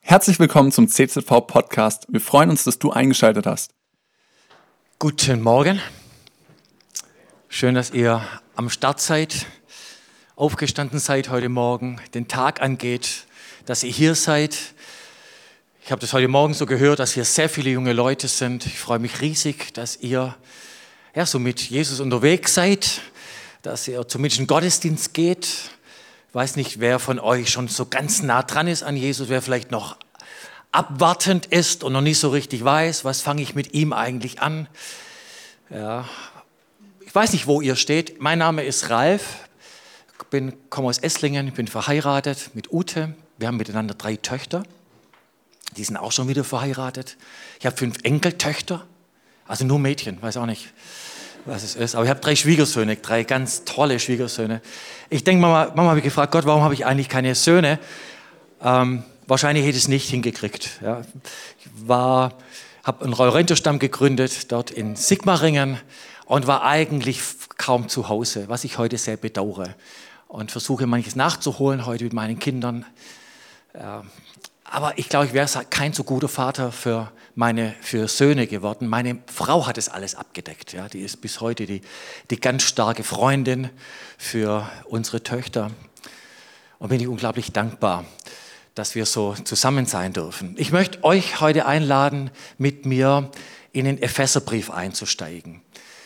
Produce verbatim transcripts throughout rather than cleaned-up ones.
Herzlich willkommen zum C Z V-Podcast. Wir freuen uns, dass du eingeschaltet hast. Guten Morgen. Schön, dass ihr am Start seid, aufgestanden seid heute Morgen, den Tag angeht, dass ihr hier seid. Ich habe das heute Morgen so gehört, dass hier sehr viele junge Leute sind. Ich freue mich riesig, dass ihr ja, so mit Jesus unterwegs seid, dass ihr zumindest in den Gottesdienst geht. Ich weiß nicht, wer von euch schon so ganz nah dran ist an Jesus, wer vielleicht noch abwartend ist und noch nicht so richtig weiß, was fange ich mit ihm eigentlich an. Ja. Ich weiß nicht, wo ihr steht. Mein Name ist Ralf, ich bin, komme aus Esslingen, ich bin verheiratet mit Ute. Wir haben miteinander drei Töchter, die sind auch schon wieder verheiratet. Ich habe fünf Enkeltöchter, also nur Mädchen, weiß auch nicht, was es ist. Aber ich habe drei Schwiegersöhne, drei ganz tolle Schwiegersöhne. Ich denke, Mama, Mama habe ich gefragt, Gott, warum habe ich eigentlich keine Söhne? Ähm, wahrscheinlich hätte ich es nicht hingekriegt. Ja. Ich war, habe einen Rollrenterstamm gegründet, dort in Sigmaringen und war eigentlich kaum zu Hause, was ich heute sehr bedauere. Und versuche manches nachzuholen heute mit meinen Kindern. Ja. Aber ich glaube, ich wäre kein so guter Vater für meine für Söhne geworden. Meine Frau hat es alles abgedeckt. Ja, die ist bis heute die, die ganz starke Freundin für unsere Töchter. Und bin ich unglaublich dankbar, dass wir so zusammen sein dürfen. Ich möchte euch heute einladen, mit mir in den Epheserbrief einzusteigen.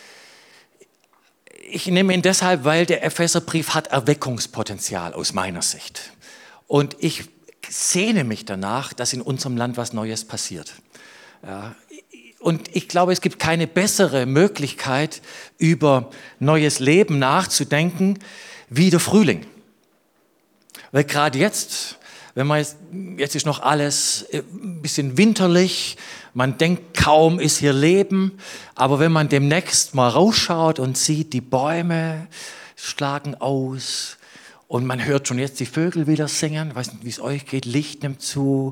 Ich nehme ihn deshalb, weil der Epheserbrief hat Erweckungspotenzial aus meiner Sicht. Und ich sehne mich danach, dass in unserem Land was Neues passiert. Ja, und ich glaube, es gibt keine bessere Möglichkeit, über neues Leben nachzudenken, wie der Frühling. Weil gerade jetzt, wenn man jetzt, jetzt ist noch alles ein bisschen winterlich, man denkt kaum ist hier Leben, aber wenn man demnächst mal rausschaut und sieht, die Bäume schlagen aus, und man hört schon jetzt die Vögel wieder singen. Ich weiß nicht, wie es euch geht. Licht nimmt zu.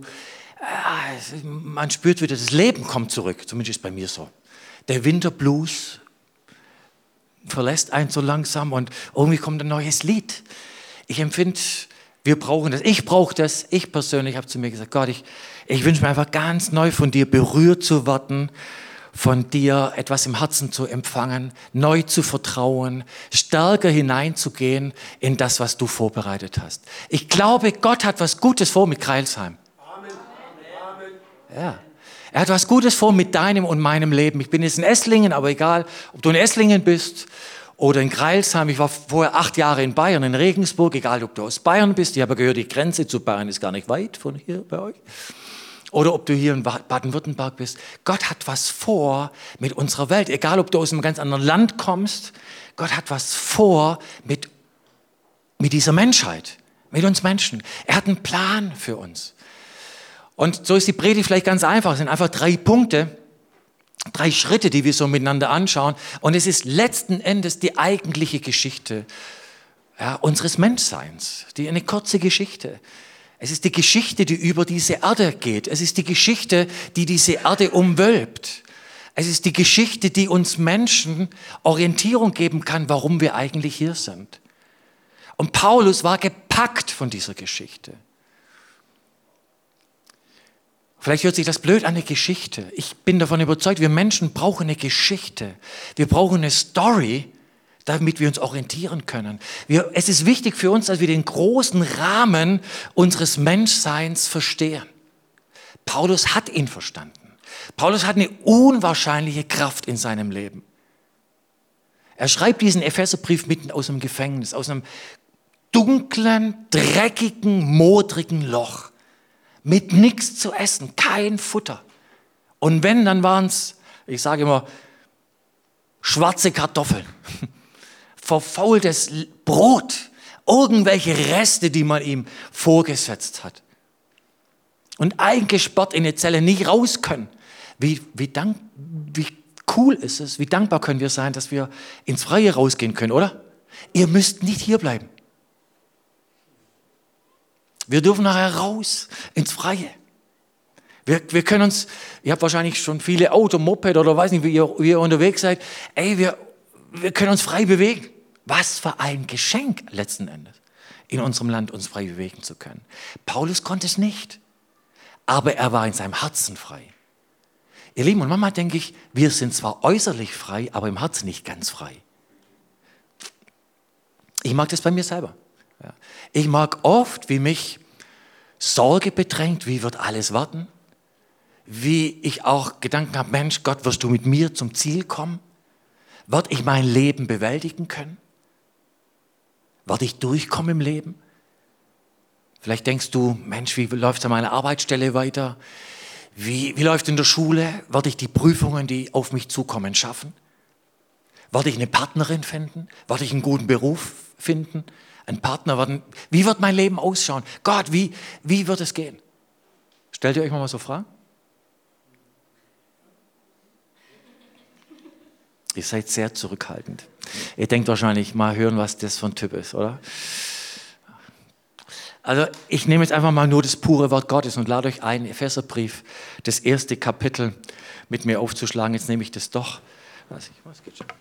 Man spürt wieder, das Leben kommt zurück. Zumindest ist es bei mir so. Der Winterblues verlässt einen so langsam und irgendwie kommt ein neues Lied. Ich empfinde, wir brauchen das. Ich brauche das. Ich persönlich habe zu mir gesagt, Gott, ich, ich wünsche mir einfach ganz neu von dir berührt zu werden, von dir etwas im Herzen zu empfangen, neu zu vertrauen, stärker hineinzugehen in das, was du vorbereitet hast. Ich glaube, Gott hat was Gutes vor mit Crailsheim. Amen. Amen. Ja. Er hat was Gutes vor mit deinem und meinem Leben. Ich bin jetzt in Esslingen, aber egal, ob du in Esslingen bist oder in Crailsheim. Ich war vorher acht Jahre in Bayern, in Regensburg, egal ob du aus Bayern bist. Ich habe gehört, die Grenze zu Bayern ist gar nicht weit von hier bei euch. Oder ob du hier in Baden-Württemberg bist. Gott hat was vor mit unserer Welt. Egal, ob du aus einem ganz anderen Land kommst. Gott hat was vor mit, mit dieser Menschheit, mit uns Menschen. Er hat einen Plan für uns. Und so ist die Predigt vielleicht ganz einfach. Es sind einfach drei Punkte, drei Schritte, die wir so miteinander anschauen. Und es ist letzten Endes die eigentliche Geschichte ja, unseres Menschseins. Die eine kurze Geschichte. Es ist die Geschichte, die über diese Erde geht. Es ist die Geschichte, die diese Erde umwölbt. Es ist die Geschichte, die uns Menschen Orientierung geben kann, warum wir eigentlich hier sind. Und Paulus war gepackt von dieser Geschichte. Vielleicht hört sich das blöd an, eine Geschichte. Ich bin davon überzeugt, wir Menschen brauchen eine Geschichte. Wir brauchen eine Story, damit wir uns orientieren können. Wir, es ist wichtig für uns, dass wir den großen Rahmen unseres Menschseins verstehen. Paulus hat ihn verstanden. Paulus hat eine unwahrscheinliche Kraft in seinem Leben. Er schreibt diesen Epheserbrief mitten aus einem Gefängnis, aus einem dunklen, dreckigen, modrigen Loch. Mit nichts zu essen, kein Futter. Und wenn, dann waren es, ich sage immer, schwarze Kartoffeln. Verfaultes Brot, irgendwelche Reste, die man ihm vorgesetzt hat. Und eingesperrt in eine Zelle, nicht raus können. Wie, wie, dank, wie cool ist es, wie dankbar können wir sein, dass wir ins Freie rausgehen können, oder? Ihr müsst nicht hier bleiben. Wir dürfen nachher raus, ins Freie. Wir, wir können uns, ihr habt wahrscheinlich schon viele Auto, Moped oder weiß nicht, wie ihr, wie ihr unterwegs seid. Ey, wir, wir können uns frei bewegen. Was für ein Geschenk letzten Endes, in unserem Land uns frei bewegen zu können. Paulus konnte es nicht. aber er war in seinem Herzen frei. Ihr Lieben, und manchmal denke ich, wir sind zwar äußerlich frei, aber im Herzen nicht ganz frei. Ich mag das bei mir selber. Ja. Ich mag oft, wie mich Sorge bedrängt, wie wird alles werden, wie ich auch Gedanken habe, Mensch, Gott, wirst du mit mir zum Ziel kommen? Wird ich mein Leben bewältigen können? Wird ich durchkommen im Leben? Vielleicht denkst du, Mensch, wie läuft es an meiner Arbeitsstelle weiter? Wie, wie läuft es in der Schule? Werde ich die Prüfungen, die auf mich zukommen, schaffen? Werde ich eine Partnerin finden? Werde ich einen guten Beruf finden? Einen Partner werden? Wie wird mein Leben ausschauen? Gott, wie, wie wird es gehen? Stellt ihr euch mal so Fragen? Ihr seid sehr zurückhaltend. Ihr denkt wahrscheinlich, mal hören, was das für ein Typ ist, oder? Also ich nehme jetzt einfach mal nur das pure Wort Gottes und lade euch ein, Epheserbrief, das erste Kapitel mit mir aufzuschlagen. Jetzt nehme ich das doch. Was geht schon?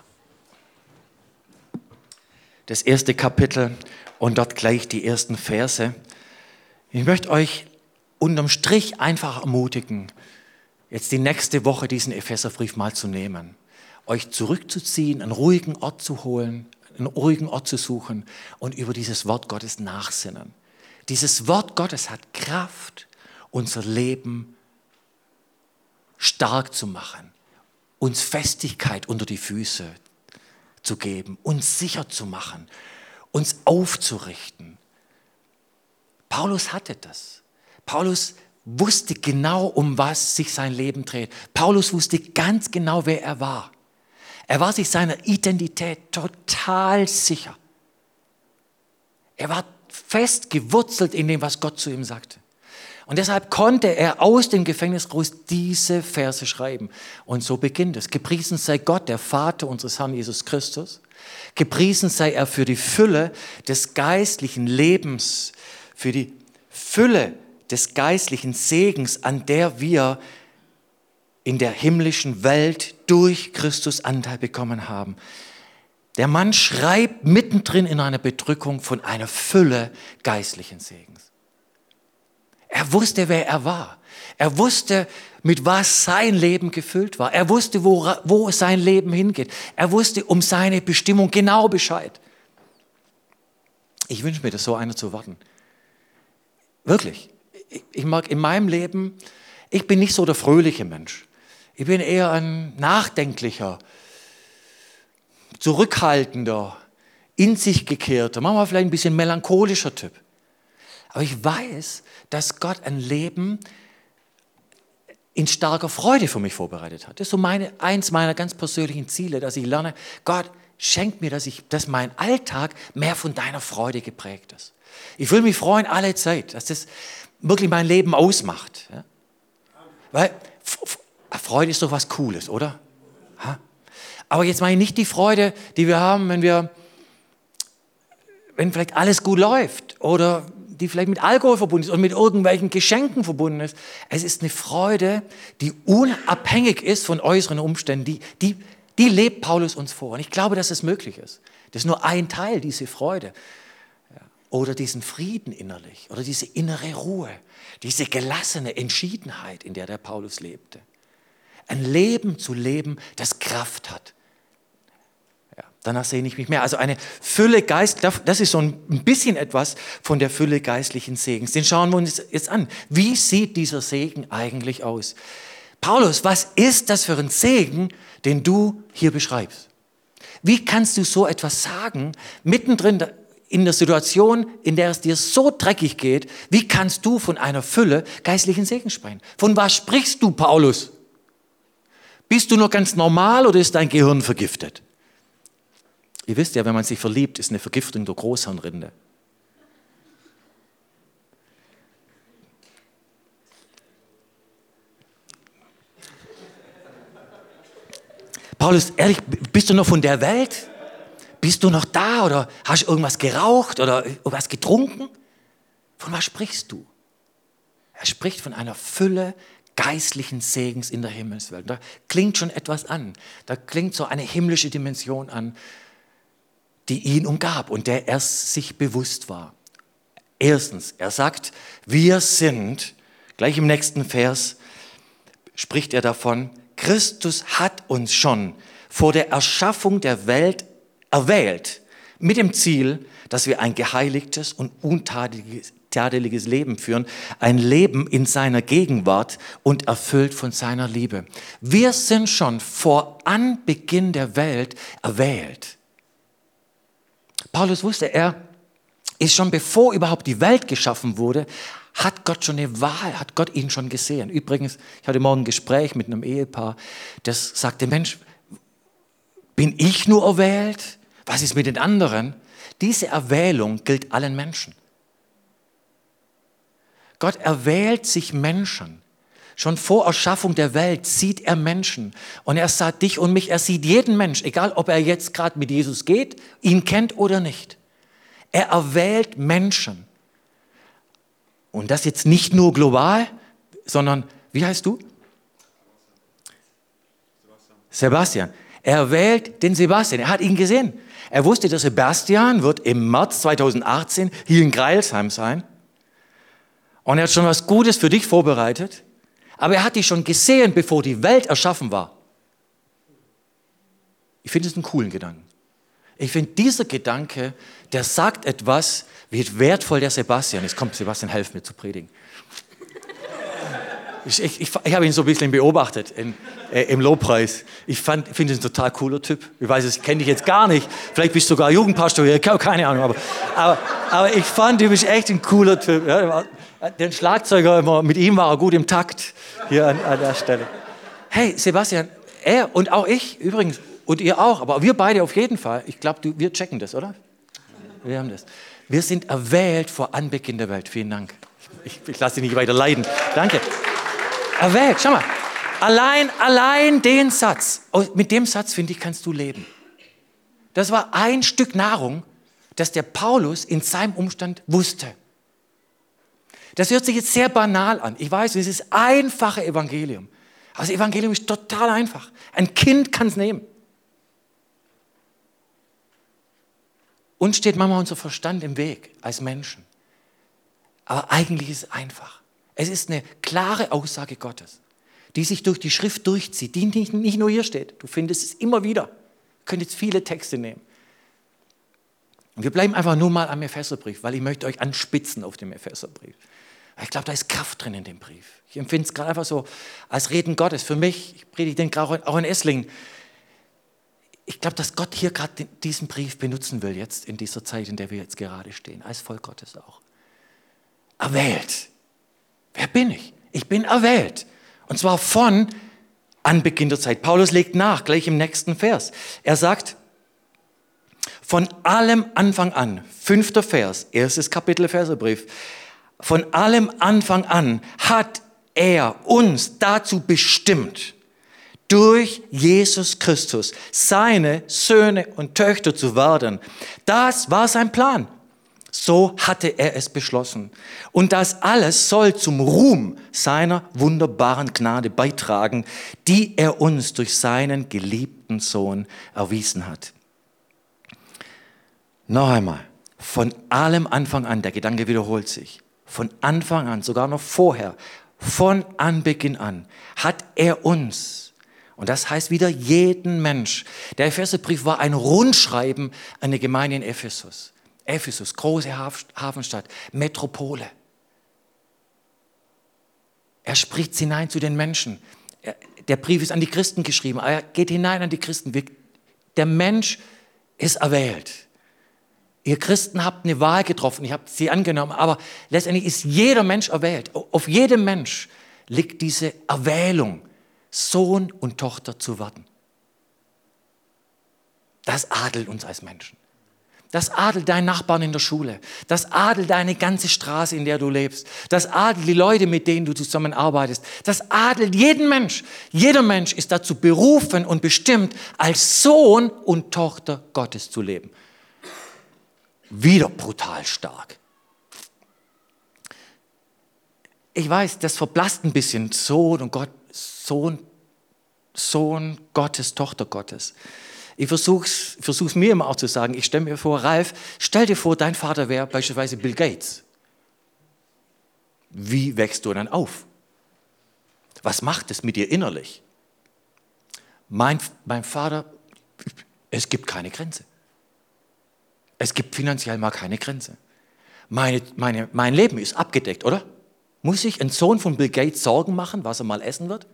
Das erste Kapitel und dort gleich die ersten Verse. Ich möchte euch unterm Strich einfach ermutigen, jetzt die nächste Woche diesen Epheserbrief mal zu nehmen, euch zurückzuziehen, einen ruhigen Ort zu holen, einen ruhigen Ort zu suchen und über dieses Wort Gottes nachsinnen. Dieses Wort Gottes hat Kraft, unser Leben stark zu machen, uns Festigkeit unter die Füße zu geben, uns sicher zu machen, uns aufzurichten. Paulus hatte das. Paulus wusste genau, um was sich sein Leben dreht. Paulus wusste ganz genau, wer er war. Er war sich seiner Identität total sicher. Er war fest gewurzelt in dem, was Gott zu ihm sagte. Und deshalb konnte er aus dem Gefängnis raus diese Verse schreiben. Und so beginnt es. Gepriesen sei Gott, der Vater unseres Herrn Jesus Christus. Gepriesen sei er für die Fülle des geistlichen Lebens, für die Fülle des geistlichen Segens, an der wir in der himmlischen Welt durch Christus Anteil bekommen haben. Der Mann schreibt mittendrin in einer Bedrückung von einer Fülle geistlichen Segens. Er wusste, wer er war. Er wusste, mit was sein Leben gefüllt war. Er wusste, wo, wo sein Leben hingeht. Er wusste um seine Bestimmung genau Bescheid. Ich wünsche mir, das so einer zu werden. Wirklich. Ich, ich mag in meinem Leben, ich bin nicht so der fröhliche Mensch. Ich bin eher ein nachdenklicher, zurückhaltender, in sich gekehrter, manchmal vielleicht ein bisschen melancholischer Typ. Aber ich weiß, dass Gott ein Leben in starker Freude für mich vorbereitet hat. Das ist so meine, eins meiner ganz persönlichen Ziele, dass ich lerne, Gott, schenk mir, dass, ich, dass mein Alltag mehr von deiner Freude geprägt ist. Ich will mich freuen alle Zeit, dass das wirklich mein Leben ausmacht. Ja? Weil Freude ist doch was Cooles, oder? Ha? Aber jetzt meine ich nicht die Freude, die wir haben, wenn wir, wenn vielleicht alles gut läuft oder die vielleicht mit Alkohol verbunden ist oder mit irgendwelchen Geschenken verbunden ist. Es ist eine Freude, die unabhängig ist von äußeren Umständen. Die, die, die lebt Paulus uns vor. Und ich glaube, dass es möglich ist. Das ist nur ein Teil, diese Freude. Oder diesen Frieden innerlich oder diese innere Ruhe, diese gelassene Entschiedenheit, in der der Paulus lebte. Ein Leben zu leben, das Kraft hat. Ja, danach sehne ich mich mehr. Also eine Fülle Geist, das ist so ein bisschen etwas von der Fülle geistlichen Segens. Den schauen wir uns jetzt an. Wie sieht dieser Segen eigentlich aus? Paulus, was ist das für ein Segen, den du hier beschreibst? Wie kannst du so etwas sagen, mittendrin in der Situation, in der es dir so dreckig geht? Wie kannst du von einer Fülle geistlichen Segens sprechen? Von was sprichst du, Paulus? Bist du noch ganz normal oder ist dein Gehirn vergiftet? Ihr wisst ja, wenn man sich verliebt, ist eine Vergiftung der Großhirnrinde. Paulus, ehrlich, bist du noch von der Welt? Bist du noch da oder hast du irgendwas geraucht oder irgendwas getrunken? Von was sprichst du? Er spricht von einer Fülle geistlichen Segens in der Himmelswelt. Da klingt schon etwas an. Da klingt so eine himmlische Dimension an, die ihn umgab und der er sich bewusst war. Erstens, er sagt, wir sind Gleich im nächsten Vers spricht er davon, Christus hat uns schon vor der Erschaffung der Welt erwählt, mit dem Ziel, dass wir ein geheiligtes und untadeliges Leben führen, ein Leben in seiner Gegenwart und erfüllt von seiner Liebe. Wir sind schon vor Anbeginn der Welt erwählt. Paulus wusste, er ist schon bevor überhaupt die Welt geschaffen wurde, hat Gott schon eine Wahl, hat Gott ihn schon gesehen. Übrigens, ich hatte morgen ein Gespräch mit einem Ehepaar, das sagte, Mensch, bin ich nur erwählt? Was ist mit den anderen? Diese Erwählung gilt allen Menschen. Gott erwählt sich Menschen. Schon vor Erschaffung der Welt sieht er Menschen. Und er sah dich und mich, er sieht jeden Mensch, egal ob er jetzt gerade mit Jesus geht, ihn kennt oder nicht. Er erwählt Menschen. Und das jetzt nicht nur global, sondern, wie heißt du? Sebastian. Er wählt den Sebastian. Er hat ihn gesehen. Er wusste, der Sebastian wird im März zweitausendachtzehn hier in Greilsheim sein. Und er hat schon was Gutes für dich vorbereitet. Aber er hat dich schon gesehen, bevor die Welt erschaffen war. Ich finde es einen coolen Gedanken. Ich finde, dieser Gedanke, der sagt etwas, wie wertvoll der Sebastian ist. Komm, Sebastian, helf mir zu predigen. Ich, ich, ich, ich habe ihn so ein bisschen beobachtet in, äh, im Lobpreis. Ich finde ihn ein total cooler Typ. Ich weiß, ich kenne dich jetzt gar nicht. Vielleicht bist du sogar Jugendpastor hier, keine Ahnung. Aber, aber, aber ich fand, du bist echt ein cooler Typ. Ja, den Schlagzeuger, mit ihm war er gut im Takt hier an, an der Stelle. Hey, Sebastian, er und auch ich übrigens, und ihr auch, aber wir beide auf jeden Fall. Ich glaube, wir checken das, oder? Wir haben das. Wir sind erwählt vor Anbeginn der Welt. Vielen Dank. Ich, ich lasse dich nicht weiter leiden. Danke. Erwählt, schau mal. Allein, allein den Satz, mit dem Satz, finde ich, kannst du leben. Das war ein Stück Nahrung, das der Paulus in seinem Umstand wusste. Das hört sich jetzt sehr banal an. Ich weiß, es ist einfache Evangelium. Aber das Evangelium ist total einfach. Ein Kind kann es nehmen. Uns steht manchmal unser Verstand im Weg als Menschen. Aber eigentlich ist es einfach. Es ist eine klare Aussage Gottes, die sich durch die Schrift durchzieht, die nicht, nicht nur hier steht. Du findest es immer wieder. Ihr könnt jetzt viele Texte nehmen. Und wir bleiben einfach nur mal am Epheserbrief, weil ich möchte euch anspitzen auf dem Epheserbrief. Ich glaube, da ist Kraft drin in dem Brief. Ich empfinde es gerade einfach so als Reden Gottes. Für mich, ich predige den gerade auch in Esslingen. Ich glaube, dass Gott hier gerade diesen Brief benutzen will, jetzt in dieser Zeit, in der wir jetzt gerade stehen, als Volk Gottes auch. Erwählt. Wer bin ich? Ich bin erwählt. Und zwar von Anbeginn der Zeit. Paulus legt nach, gleich im nächsten Vers. Er sagt, von allem Anfang an, fünfter Vers, erstes Kapitel Epheserbrief, von allem Anfang an hat er uns dazu bestimmt, durch Jesus Christus seine Söhne und Töchter zu werden. Das war sein Plan. So hatte er es beschlossen. Und das alles soll zum Ruhm seiner wunderbaren Gnade beitragen, die er uns durch seinen geliebten Sohn erwiesen hat. Noch einmal, von allem Anfang an, der Gedanke wiederholt sich, von Anfang an, sogar noch vorher, von Anbeginn an, hat er uns, und das heißt wieder jeden Mensch, der Epheserbrief war ein Rundschreiben an die Gemeinde in Ephesus. Ephesus, große Hafenstadt, Metropole. Er spricht hinein zu den Menschen. Der Brief ist an die Christen geschrieben. Er geht hinein an die Christen. Der Mensch ist erwählt. Ihr Christen habt eine Wahl getroffen, ihr habt sie angenommen, aber letztendlich ist jeder Mensch erwählt. Auf jedem Mensch liegt diese Erwählung, Sohn und Tochter zu werden. Das adelt uns als Menschen. Das adelt deinen Nachbarn in der Schule. Das adelt deine ganze Straße, in der du lebst. Das adelt die Leute, mit denen du zusammenarbeitest. Das adelt jeden Mensch. Jeder Mensch ist dazu berufen und bestimmt, als Sohn und Tochter Gottes zu leben. Wieder brutal stark. Ich weiß, das verblasst ein bisschen. Sohn und Gott, Sohn, Sohn Gottes, Tochter Gottes. Ich versuche es mir immer auch zu sagen. Ich stelle mir vor, Ralf, stell dir vor, dein Vater wäre beispielsweise Bill Gates. Wie wächst du dann auf? Was macht es mit dir innerlich? Mein, mein Vater, es gibt keine Grenze. Es gibt finanziell mal keine Grenze. Meine, meine, mein Leben ist abgedeckt, oder? Muss sich ein Sohn von Bill Gates Sorgen machen, was er mal essen wird?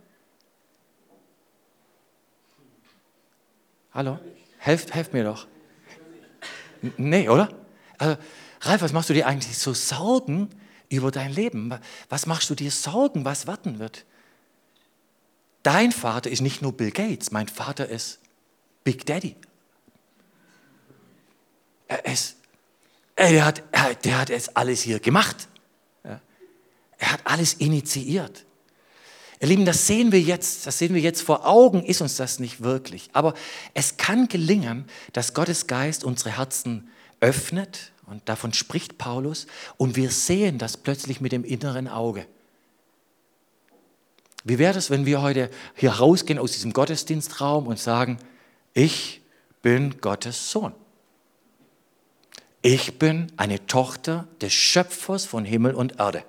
Hallo? Helft, helft mir doch. Nee, oder? Also, Ralf, was machst du dir eigentlich so Sorgen über dein Leben? Was machst du dir Sorgen, was warten wird? Dein Vater ist nicht nur Bill Gates, mein Vater ist Big Daddy. Er ist, er hat, er, der hat es alles hier gemacht. Ja. Er hat alles initiiert. Ihr Lieben, das sehen wir jetzt, das sehen wir jetzt vor Augen, ist uns das nicht wirklich. Aber es kann gelingen, dass Gottes Geist unsere Herzen öffnet, und davon spricht Paulus, und wir sehen das plötzlich mit dem inneren Auge. Wie wäre es, wenn wir heute hier rausgehen aus diesem Gottesdienstraum und sagen, ich bin Gottes Sohn. Ich bin eine Tochter des Schöpfers von Himmel und Erde.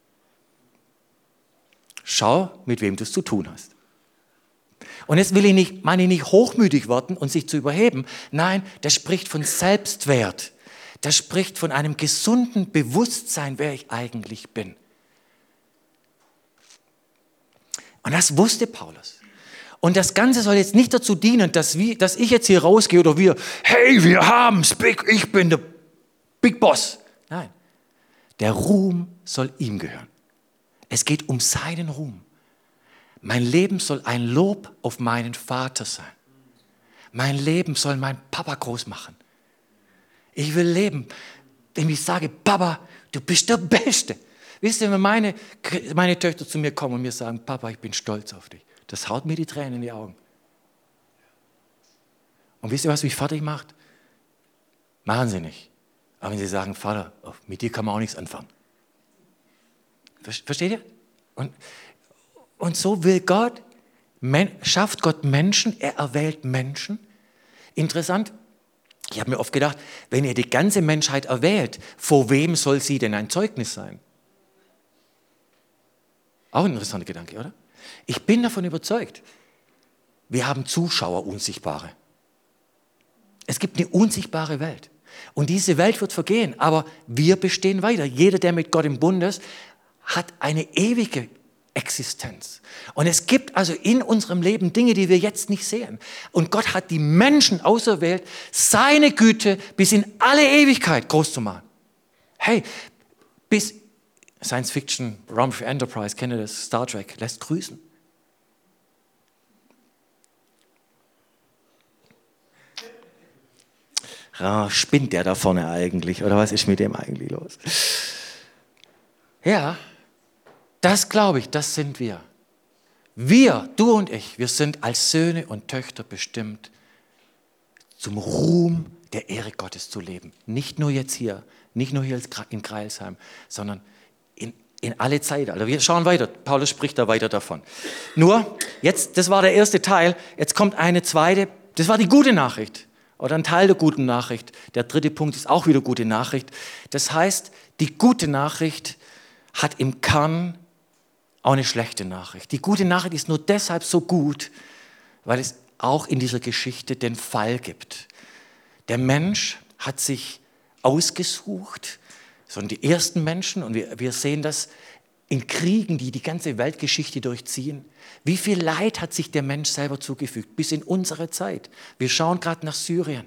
Schau, mit wem du es zu tun hast. Und jetzt will ich nicht, meine ich nicht hochmütig werden und sich zu überheben. Nein, das spricht von Selbstwert. Das spricht von einem gesunden Bewusstsein, wer ich eigentlich bin. Und das wusste Paulus. Und das Ganze soll jetzt nicht dazu dienen, dass, wir, dass ich jetzt hier rausgehe oder wir, hey, wir haben's, Big, ich bin der Big Boss. Nein, der Ruhm soll ihm gehören. Es geht um seinen Ruhm. Mein Leben soll ein Lob auf meinen Vater sein. Mein Leben soll mein Papa groß machen. Ich will leben, wenn ich sage, Papa, du bist der Beste. Wisst ihr, wenn meine, meine Töchter zu mir kommen und mir sagen, Papa, ich bin stolz auf dich, das haut mir die Tränen in die Augen. Und wisst ihr, was mich fertig macht? Machen sie nicht. Aber wenn sie sagen, Vater, mit dir kann man auch nichts anfangen. Versteht ihr? Und, und so will Gott, schafft Gott Menschen, er erwählt Menschen. Interessant, ich habe mir oft gedacht, wenn er die ganze Menschheit erwählt, vor wem soll sie denn ein Zeugnis sein? Auch ein interessanter Gedanke, oder? Ich bin davon überzeugt, wir haben Zuschauer, Unsichtbare. Es gibt eine unsichtbare Welt. Und diese Welt wird vergehen, aber wir bestehen weiter. Jeder, der mit Gott im Bund ist, hat eine ewige Existenz. Und es gibt also in unserem Leben Dinge, die wir jetzt nicht sehen. Und Gott hat die Menschen auserwählt, seine Güte bis in alle Ewigkeit groß zu machen. Hey, bis Science Fiction, Raum für Enterprise, kennt ihr das? Star Trek, lässt grüßen. Ja, spinnt der da vorne eigentlich? Oder was ist mit dem eigentlich los? Ja, das glaube ich, das sind wir. Wir, du und ich, wir sind als Söhne und Töchter bestimmt, zum Ruhm der Ehre Gottes zu leben. Nicht nur jetzt hier, nicht nur hier in Crailsheim, sondern in, in alle Zeit. Also wir schauen weiter, Paulus spricht da weiter davon. Nur, jetzt, das war der erste Teil, jetzt kommt eine zweite, das war die gute Nachricht. Oder ein Teil der guten Nachricht. Der dritte Punkt ist auch wieder gute Nachricht. Das heißt, die gute Nachricht hat im Kern auch eine schlechte Nachricht. Die gute Nachricht ist nur deshalb so gut, weil es auch in dieser Geschichte den Fall gibt. Der Mensch hat sich ausgesucht, sondern die ersten Menschen, und wir, wir sehen das in Kriegen, die die ganze Weltgeschichte durchziehen. Wie viel Leid hat sich der Mensch selber zugefügt, bis in unsere Zeit. Wir schauen gerade nach Syrien.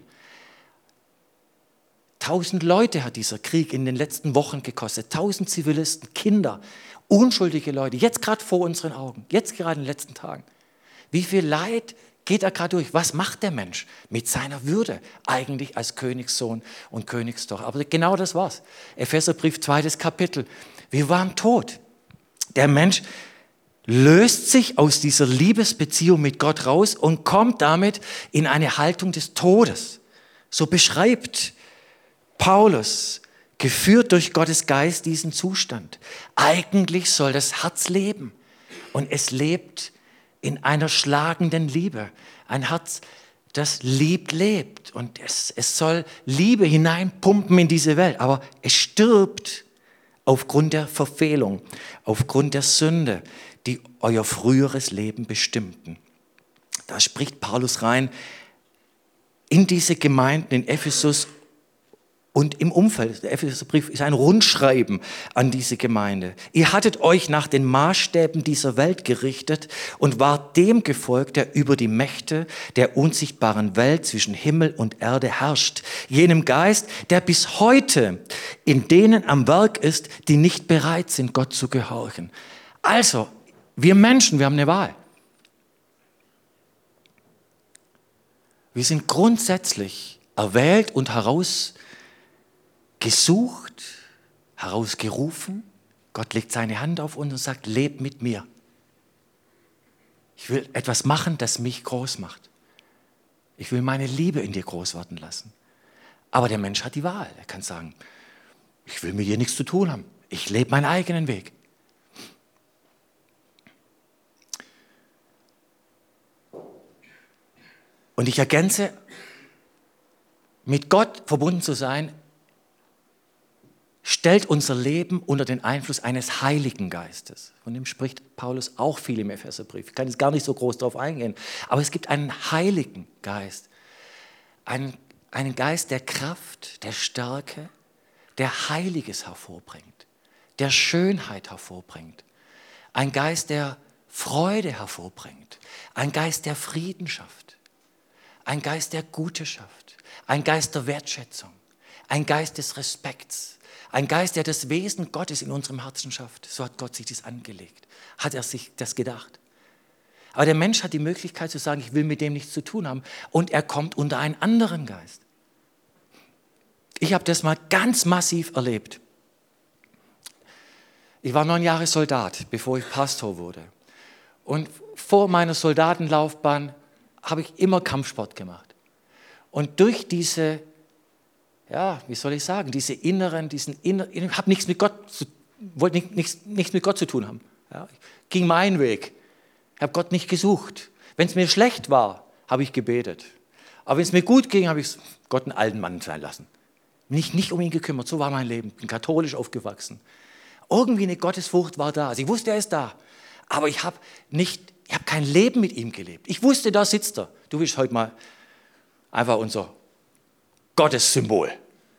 Tausend Leute hat dieser Krieg in den letzten Wochen gekostet. Tausend Zivilisten, Kinder, unschuldige Leute, jetzt gerade vor unseren Augen, jetzt gerade in den letzten Tagen. Wie viel Leid geht er gerade durch? Was macht der Mensch mit seiner Würde eigentlich als Königssohn und Königstochter? Aber genau das war's. Epheserbrief, zweites Kapitel. Wir waren tot. Der Mensch löst sich aus dieser Liebesbeziehung mit Gott raus und kommt damit in eine Haltung des Todes. So beschreibt Paulus, geführt durch Gottes Geist, diesen Zustand. Eigentlich soll das Herz leben und es lebt in einer schlagenden Liebe. Ein Herz, das liebt, lebt und es, es soll Liebe hineinpumpen in diese Welt, aber es stirbt aufgrund der Verfehlung, aufgrund der Sünde, die euer früheres Leben bestimmten. Da spricht Paulus rein in diese Gemeinden in Ephesus und im Umfeld. Der Epheserbrief ist ein Rundschreiben an diese Gemeinde. Ihr hattet euch nach den Maßstäben dieser Welt gerichtet und wart dem gefolgt, der über die Mächte der unsichtbaren Welt zwischen Himmel und Erde herrscht. Jenem Geist, der bis heute in denen am Werk ist, die nicht bereit sind, Gott zu gehorchen. Also, wir Menschen, wir haben eine Wahl. Wir sind grundsätzlich erwählt und herausgesucht, herausgerufen. Gott legt seine Hand auf uns und sagt, leb mit mir. Ich will etwas machen, das mich groß macht. Ich will meine Liebe in dir groß werden lassen. Aber der Mensch hat die Wahl. Er kann sagen, ich will mit dir nichts zu tun haben. Ich lebe meinen eigenen Weg. Und ich ergänze, mit Gott verbunden zu sein, stellt unser Leben unter den Einfluss eines Heiligen Geistes. Von dem spricht Paulus auch viel im Epheserbrief. Ich kann jetzt gar nicht so groß darauf eingehen. Aber es gibt einen Heiligen Geist. Einen, einen Geist der Kraft, der Stärke, der Heiliges hervorbringt, der Schönheit hervorbringt. Ein Geist, der Freude hervorbringt. Ein Geist, der Frieden schafft. Ein Geist, der Gute schafft. Ein Geist der Wertschätzung. Ein Geist des Respekts. Ein Geist, der das Wesen Gottes in unserem Herzen schafft. So hat Gott sich das angelegt. Hat er sich das gedacht. Aber der Mensch hat die Möglichkeit zu sagen, ich will mit dem nichts zu tun haben. Und er kommt unter einen anderen Geist. Ich habe das mal ganz massiv erlebt. Ich war neun Jahre Soldat, bevor ich Pastor wurde. Und vor meiner Soldatenlaufbahn habe ich immer Kampfsport gemacht. Und durch diese, ja, wie soll ich sagen, diese inneren, diesen inneren, ich habe nichts mit Gott, zu, wollte nicht, nichts, nichts mit Gott zu tun haben. Ja, ich ging meinen Weg. Ich habe Gott nicht gesucht. Wenn es mir schlecht war, habe ich gebetet. Aber wenn es mir gut ging, habe ich Gott einen alten Mann sein lassen. Mich nicht um ihn gekümmert, so war mein Leben. Ich bin katholisch aufgewachsen. Irgendwie eine Gottesfurcht war da. Also ich wusste, er ist da. Aber ich habe nicht, ich habe kein Leben mit ihm gelebt. Ich wusste, da sitzt er. Du bist heute mal einfach unser Gottessymbol.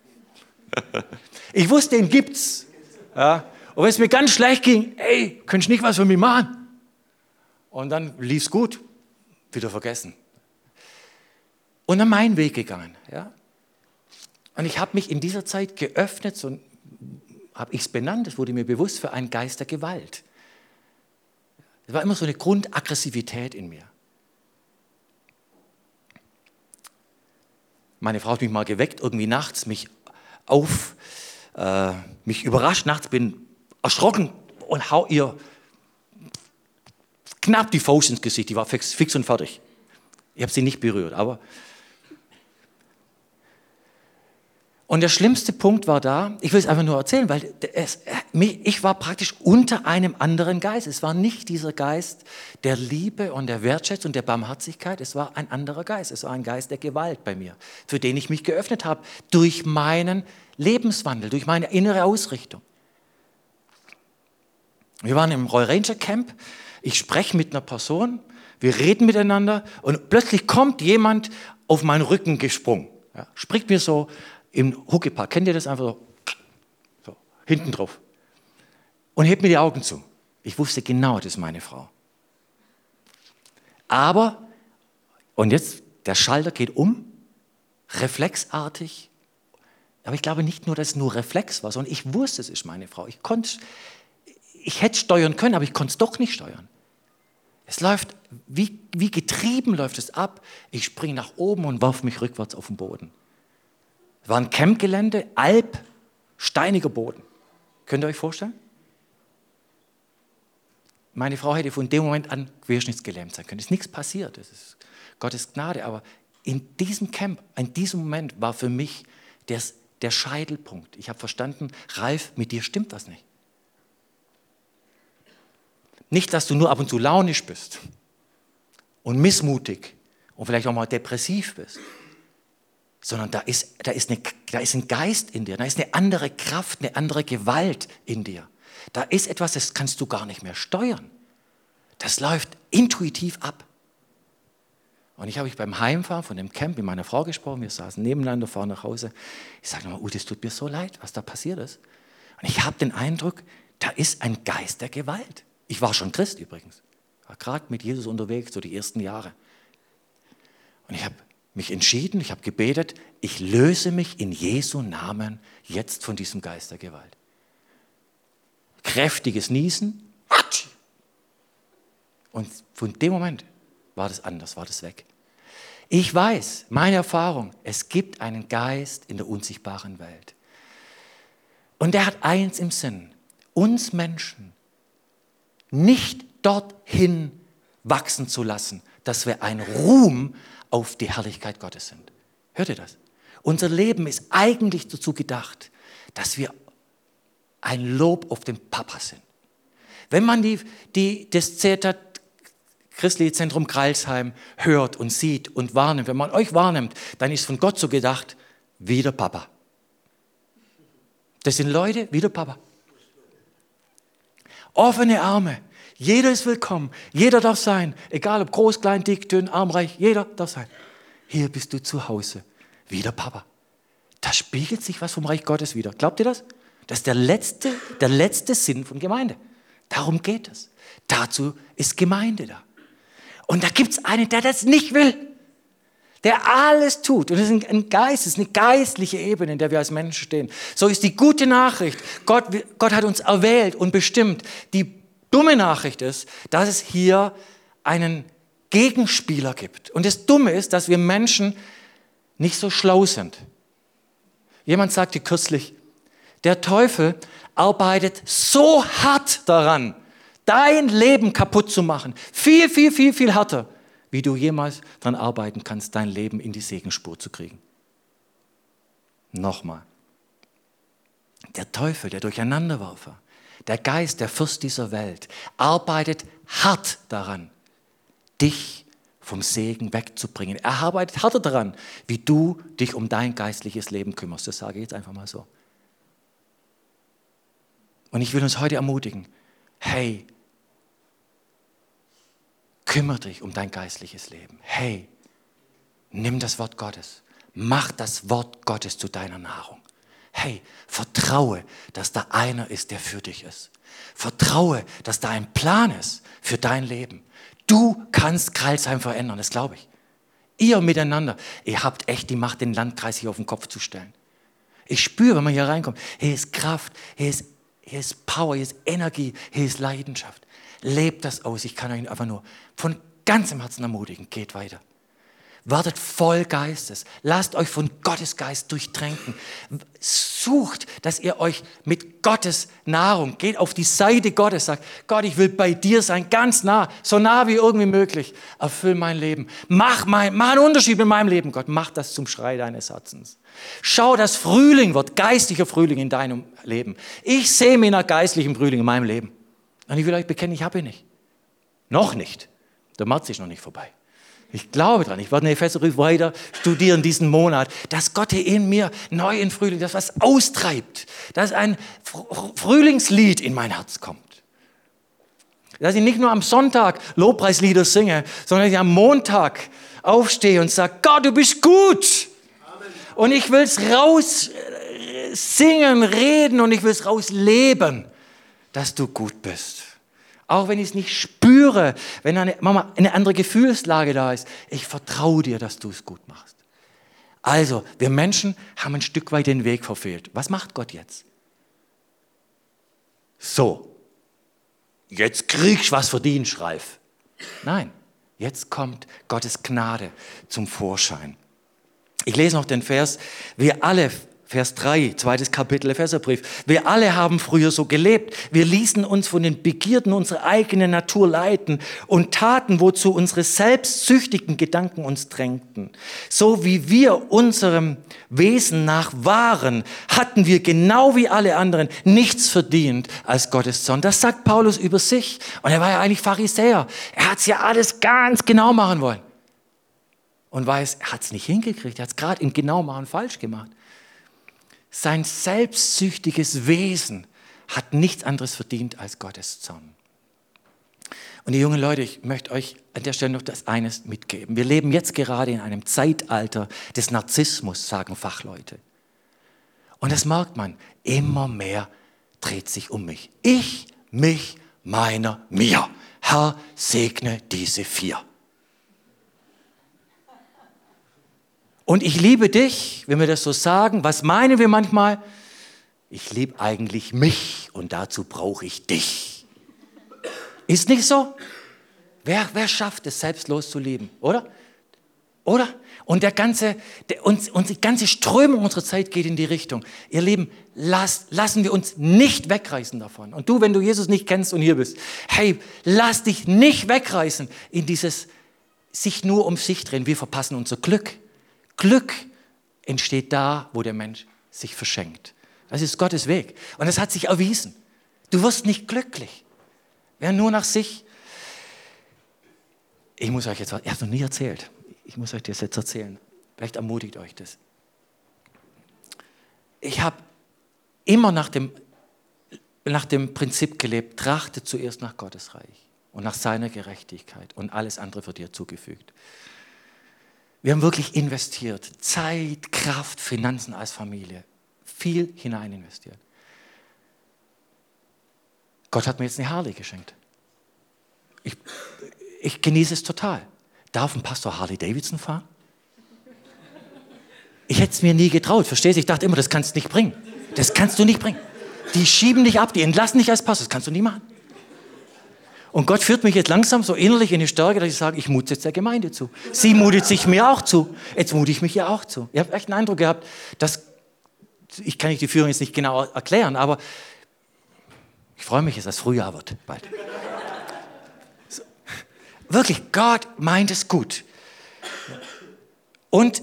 Ich wusste, den gibt's. Ja. Und wenn es mir ganz schlecht ging, ey, könntest du nicht was für mich machen? Und dann lief's gut. Wieder vergessen. Und dann meinen Weg gegangen. Ja. Und ich habe mich in dieser Zeit geöffnet, so habe ich es benannt, es wurde mir bewusst, für einen Geist der Gewalt. Es war immer so eine Grundaggressivität in mir. Meine Frau hat mich mal geweckt, irgendwie nachts, mich auf, äh, mich überrascht nachts, bin erschrocken und hau ihr knapp die Faust ins Gesicht, die war fix, fix und fertig. Ich habe sie nicht berührt, aber... Und der schlimmste Punkt war da, ich will es einfach nur erzählen, weil es, ich war praktisch unter einem anderen Geist. Es war nicht dieser Geist der Liebe und der Wertschätzung und der Barmherzigkeit, es war ein anderer Geist. Es war ein Geist der Gewalt bei mir, für den ich mich geöffnet habe, durch meinen Lebenswandel, durch meine innere Ausrichtung. Wir waren im Royal Ranger Camp, ich spreche mit einer Person, wir reden miteinander und plötzlich kommt jemand auf meinen Rücken gesprungen, ja, spricht mir so im Huckepack, kennt ihr das einfach so, so hinten drauf und hebt mir die Augen zu. Ich wusste genau, das ist meine Frau. Aber, und jetzt, der Schalter geht um, reflexartig, aber ich glaube nicht nur, dass es nur Reflex war, sondern ich wusste, es ist meine Frau. Ich konnte, ich hätte steuern können, aber ich konnte es doch nicht steuern. Es läuft, wie, wie getrieben läuft es ab. Ich springe nach oben und warf mich rückwärts auf den Boden. Es war ein Campgelände, Alp, steiniger Boden. Könnt ihr euch vorstellen? Meine Frau hätte von dem Moment an querschnittsgelähmt sein können. Es ist nichts passiert, das ist Gottes Gnade. Aber in diesem Camp, in diesem Moment war für mich der, der Scheitelpunkt. Ich habe verstanden, Ralf, mit dir stimmt was nicht. Nicht, dass du nur ab und zu launisch bist und missmutig und vielleicht auch mal depressiv bist, sondern da ist, da ist, eine, da ist ein Geist in dir, da ist eine andere Kraft, eine andere Gewalt in dir. Da ist etwas, das kannst du gar nicht mehr steuern. Das läuft intuitiv ab. Und ich habe ich beim Heimfahren von dem Camp mit meiner Frau gesprochen, wir saßen nebeneinander, fahren nach Hause. Ich sage nochmal, Ute, es tut mir so leid, was da passiert ist. Und ich habe den Eindruck, da ist ein Geist der Gewalt. Ich war schon Christ übrigens, war gerade mit Jesus unterwegs, so die ersten Jahre. Und ich habe mich entschieden, ich habe gebetet, ich löse mich in Jesu Namen jetzt von diesem Geist der Gewalt. Kräftiges Niesen. Und von dem Moment war das anders, war das weg. Ich weiß, meine Erfahrung, es gibt einen Geist in der unsichtbaren Welt. Und der hat eins im Sinn, uns Menschen nicht dorthin wachsen zu lassen, dass wir ein Ruhm auf die Herrlichkeit Gottes sind. Hört ihr das? Unser Leben ist eigentlich dazu gedacht, dass wir ein Lob auf den Papa sind. Wenn man die, die, das Zeta Christliche Zentrum Crailsheim hört und sieht und wahrnimmt, wenn man euch wahrnimmt, dann ist von Gott so gedacht, wie der Papa. Das sind Leute wie der Papa. Offene Arme. Jeder ist willkommen. Jeder darf sein. Egal ob groß, klein, dick, dünn, arm, reich. Jeder darf sein. Hier bist du zu Hause. Wie der Papa. Da spiegelt sich was vom Reich Gottes wieder. Glaubt ihr das? Das ist der letzte, der letzte Sinn von Gemeinde. Darum geht es. Dazu ist Gemeinde da. Und da gibt es einen, der das nicht will. Der alles tut. Und das ist ein Geist, das ist eine geistliche Ebene, in der wir als Menschen stehen. So ist die gute Nachricht. Gott, Gott hat uns erwählt und bestimmt. Die dumme Nachricht ist, dass es hier einen Gegenspieler gibt. Und das Dumme ist, dass wir Menschen nicht so schlau sind. Jemand sagte kürzlich, der Teufel arbeitet so hart daran, dein Leben kaputt zu machen. Viel, viel, viel, viel härter, wie du jemals daran arbeiten kannst, dein Leben in die Segenspur zu kriegen. Nochmal. Der Teufel, der Durcheinanderwerfer, der Geist, der Fürst dieser Welt, arbeitet hart daran, dich vom Segen wegzubringen. Er arbeitet härter daran, wie du dich um dein geistliches Leben kümmerst. Das sage ich jetzt einfach mal so. Und ich will uns heute ermutigen, hey, kümmere dich um dein geistliches Leben. Hey, nimm das Wort Gottes. Mach das Wort Gottes zu deiner Nahrung. Hey, vertraue, dass da einer ist, der für dich ist. Vertraue, dass da ein Plan ist für dein Leben. Du kannst Crailsheim verändern, das glaube ich. Ihr miteinander, ihr habt echt die Macht, den Landkreis hier auf den Kopf zu stellen. Ich spüre, wenn man hier reinkommt, hier ist Kraft, hier ist, hier ist Power, hier ist Energie, hier ist Leidenschaft. Lebt das aus. Ich kann euch einfach nur von ganzem Herzen ermutigen. Geht weiter. Werdet voll Geistes. Lasst euch von Gottes Geist durchtränken. Sucht, dass ihr euch mit Gottes Nahrung, geht auf die Seite Gottes, sagt, Gott, ich will bei dir sein, ganz nah, so nah wie irgendwie möglich. Erfüll mein Leben. Mach, mein, mach einen Unterschied in meinem Leben, Gott. Mach das zum Schrei deines Herzens. Schau, dass Frühling wird, geistlicher Frühling in deinem Leben. Ich sehe mich nach geistlichem Frühling in meinem Leben. Und ich will euch bekennen, ich habe ihn nicht. Noch nicht. Der März ist noch nicht vorbei. Ich glaube dran, ich werde den Epheserbrief weiter studieren diesen Monat, dass Gott hier in mir neu in Frühling, dass was austreibt, dass ein Frühlingslied in mein Herz kommt. Dass ich nicht nur am Sonntag Lobpreislieder singe, sondern dass ich am Montag aufstehe und sage, Gott, du bist gut. Amen. Und ich will es raus singen, reden und ich will es raus leben, dass du gut bist. Auch wenn ich es nicht spüre, wenn eine, Mama, eine andere Gefühlslage da ist. Ich vertraue dir, dass du es gut machst. Also, wir Menschen haben ein Stück weit den Weg verfehlt. Was macht Gott jetzt? So, jetzt kriegst du was verdient, Ralf. Nein, jetzt kommt Gottes Gnade zum Vorschein. Ich lese noch den Vers, wir alle, Vers drei, zweites Kapitel Epheserbrief. Wir alle haben früher so gelebt. Wir ließen uns von den Begierden unserer eigenen Natur leiten und taten, wozu unsere selbstsüchtigen Gedanken uns drängten. So wie wir unserem Wesen nach waren, hatten wir genau wie alle anderen nichts verdient als Gottes Zorn. Das sagt Paulus über sich. Und er war ja eigentlich Pharisäer. Er hat es ja alles ganz genau machen wollen. Und weiß, er hat es nicht hingekriegt. Er hat es gerade im Genaumachen falsch gemacht. Sein selbstsüchtiges Wesen hat nichts anderes verdient als Gottes Zorn. Und die jungen Leute, ich möchte euch an der Stelle noch das eines mitgeben. Wir leben jetzt gerade in einem Zeitalter des Narzissmus, sagen Fachleute. Und das merkt man, immer mehr dreht sich um mich. Ich, mich, meiner, mir. Herr, segne diese vier. Und ich liebe dich, wenn wir das so sagen. Was meinen wir manchmal? Ich liebe eigentlich mich und dazu brauche ich dich. Ist nicht so? Wer, wer schafft es, selbstlos zu lieben, oder? Oder? Und der ganze, der, uns, und die ganze Strömung unserer Zeit geht in die Richtung. Ihr Lieben, lasst, lassen wir uns nicht wegreißen davon. Und du, wenn du Jesus nicht kennst und hier bist, hey, lass dich nicht wegreißen in dieses sich nur um sich drehen. Wir verpassen unser Glück. Glück entsteht da, wo der Mensch sich verschenkt. Das ist Gottes Weg. Und das hat sich erwiesen. Du wirst nicht glücklich. Wer nur nach sich... Ich muss euch jetzt was, ich habe es noch nie erzählt. Ich muss euch das jetzt erzählen. Vielleicht ermutigt euch das. Ich habe immer nach dem, nach dem Prinzip gelebt, trachte zuerst nach Gottes Reich und nach seiner Gerechtigkeit und alles andere wird dir zugefügt. Wir haben wirklich investiert, Zeit, Kraft, Finanzen als Familie, viel hinein investiert. Gott hat mir jetzt eine Harley geschenkt. Ich, ich genieße es total. Darf ein Pastor Harley Davidson fahren? Ich hätte es mir nie getraut, verstehst du? Ich dachte immer, das kannst du nicht bringen. Das kannst du nicht bringen. Die schieben dich ab, die entlassen dich als Pastor, das kannst du nie machen. Und Gott führt mich jetzt langsam so innerlich in die Stärke, dass ich sage, ich mute jetzt der Gemeinde zu. Sie mutet sich mir auch zu. Jetzt mute ich mich ja auch zu. Ich habe echt einen Eindruck gehabt, dass, ich kann nicht die Führung jetzt nicht genau erklären, aber ich freue mich, dass das Frühjahr wird bald. So. Wirklich, Gott meint es gut. Und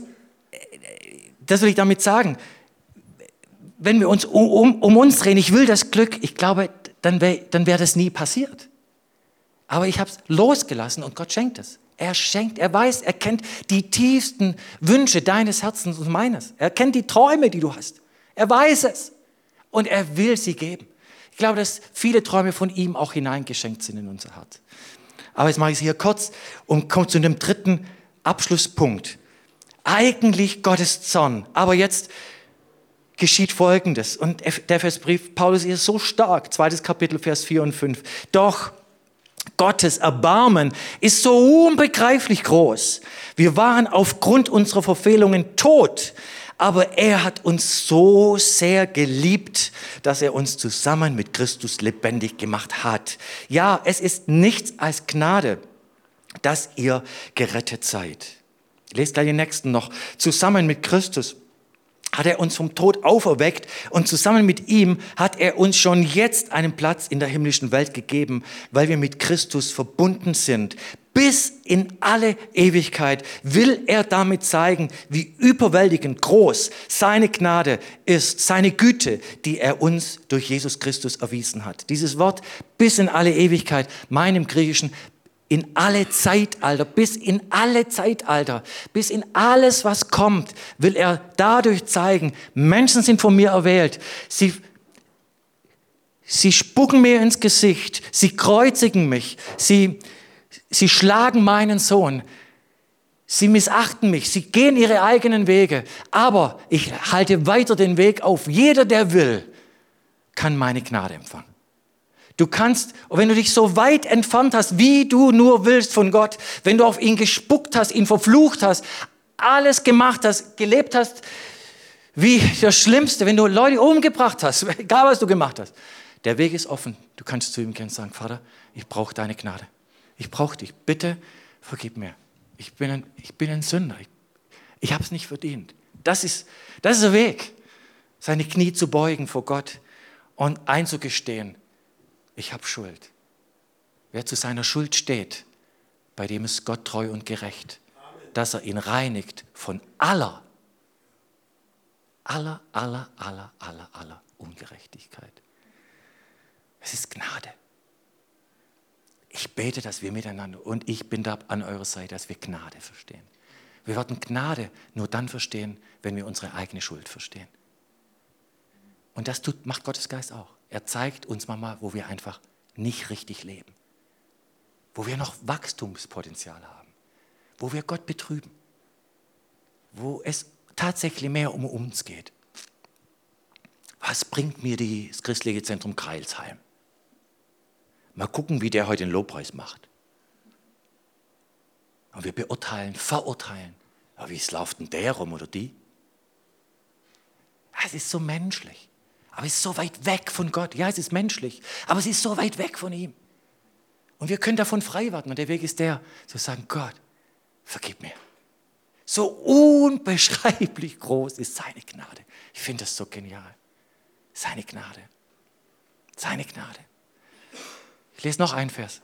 das will ich damit sagen, wenn wir uns um, um, um uns drehen, ich will das Glück, ich glaube, dann wäre dann wär das nie passiert. Aber ich habe es losgelassen und Gott schenkt es. Er schenkt, er weiß, er kennt die tiefsten Wünsche deines Herzens und meines. Er kennt die Träume, die du hast. Er weiß es und er will sie geben. Ich glaube, dass viele Träume von ihm auch hineingeschenkt sind in unser Herz. Aber jetzt mache ich es hier kurz und komme zu dem dritten Abschlusspunkt. Eigentlich Gottes Zorn. Aber jetzt geschieht Folgendes. Und der Versbrief Paulus ist so stark. Zweites Kapitel, Vers vier und fünf. Doch Gottes Erbarmen ist so unbegreiflich groß. Wir waren aufgrund unserer Verfehlungen tot. Aber er hat uns so sehr geliebt, dass er uns zusammen mit Christus lebendig gemacht hat. Ja, es ist nichts als Gnade, dass ihr gerettet seid. Lest gleich den nächsten noch. Zusammen mit Christus hat er uns vom Tod auferweckt und zusammen mit ihm hat er uns schon jetzt einen Platz in der himmlischen Welt gegeben, weil wir mit Christus verbunden sind. Bis in alle Ewigkeit will er damit zeigen, wie überwältigend groß seine Gnade ist, seine Güte, die er uns durch Jesus Christus erwiesen hat. Dieses Wort bis in alle Ewigkeit, meinem Griechischen, in alle Zeitalter, bis in alle Zeitalter, bis in alles, was kommt, will er dadurch zeigen, Menschen sind von mir erwählt. Sie, sie spucken mir ins Gesicht, sie kreuzigen mich, sie, sie schlagen meinen Sohn, sie missachten mich, sie gehen ihre eigenen Wege, aber ich halte weiter den Weg auf. Jeder, der will, kann meine Gnade empfangen. Du kannst, wenn du dich so weit entfernt hast, wie du nur willst von Gott, wenn du auf ihn gespuckt hast, ihn verflucht hast, alles gemacht hast, gelebt hast, wie das Schlimmste, wenn du Leute umgebracht hast, egal was du gemacht hast, der Weg ist offen. Du kannst zu ihm gehen und sagen, Vater, ich brauche deine Gnade. Ich brauche dich. Bitte vergib mir. Ich bin ein, ich bin ein Sünder. Ich, ich habe es nicht verdient. Das ist, das ist der Weg, seine Knie zu beugen vor Gott und einzugestehen, ich habe Schuld. Wer zu seiner Schuld steht, bei dem ist Gott treu und gerecht, dass er ihn reinigt von aller, aller, aller, aller, aller, aller Ungerechtigkeit. Es ist Gnade. Ich bete, dass wir miteinander, und ich bin da an eurer Seite, dass wir Gnade verstehen. Wir werden Gnade nur dann verstehen, wenn wir unsere eigene Schuld verstehen. Und das tut, macht Gottes Geist auch. Er zeigt uns manchmal, wo wir einfach nicht richtig leben. wo wir noch Wachstumspotenzial haben, wo wir Gott betrüben, wo es tatsächlich mehr um uns geht. Was bringt mir das christliche Zentrum Crailsheim? Mal gucken, wie der heute den Lobpreis macht. Und wir beurteilen, verurteilen. Aber wie läuft denn der rum oder die? Es ist so menschlich. Aber es ist so weit weg von Gott. Ja, es ist menschlich, aber es ist so weit weg von ihm. Und wir können davon frei werden. Und der Weg ist der, zu sagen, Gott, vergib mir. So unbeschreiblich groß ist seine Gnade. Ich finde das so genial. Seine Gnade. Seine Gnade. Ich lese noch einen Vers.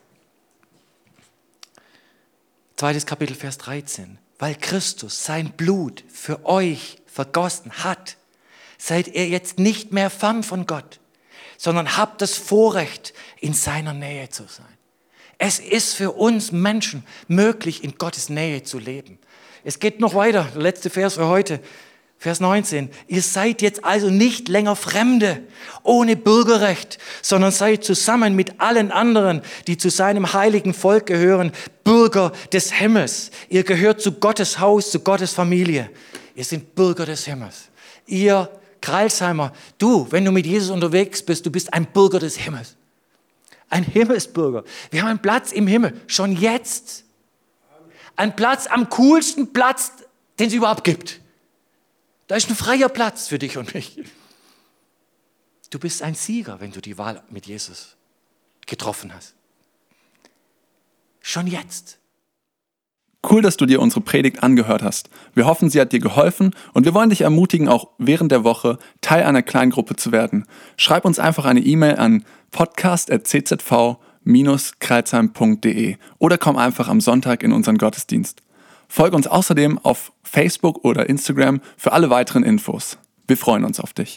Zweites Kapitel, Vers dreizehn. Weil Christus sein Blut für euch vergossen hat, seid ihr jetzt nicht mehr fern von Gott, sondern habt das Vorrecht, in seiner Nähe zu sein. Es ist für uns Menschen möglich, in Gottes Nähe zu leben. Es geht noch weiter, der letzte Vers für heute, Vers neunzehn. Ihr seid jetzt also nicht länger Fremde, ohne Bürgerrecht, sondern seid zusammen mit allen anderen, die zu seinem heiligen Volk gehören, Bürger des Himmels. Ihr gehört zu Gottes Haus, zu Gottes Familie. Ihr seid Bürger des Himmels. Ihr Crailsheimer, du, wenn du mit Jesus unterwegs bist, du bist ein Bürger des Himmels. Ein Himmelsbürger. Wir haben einen Platz im Himmel, schon jetzt. Ein Platz am coolsten Platz, den es überhaupt gibt. Da ist ein freier Platz für dich und mich. Du bist ein Sieger, wenn du die Wahl mit Jesus getroffen hast. Schon jetzt. Cool, dass du dir unsere Predigt angehört hast. Wir hoffen, sie hat dir geholfen und wir wollen dich ermutigen, auch während der Woche Teil einer Kleingruppe zu werden. Schreib uns einfach eine E-Mail an podcast at c z v dash crailsheim punkt d e oder komm einfach am Sonntag in unseren Gottesdienst. Folge uns außerdem auf Facebook oder Instagram für alle weiteren Infos. Wir freuen uns auf dich.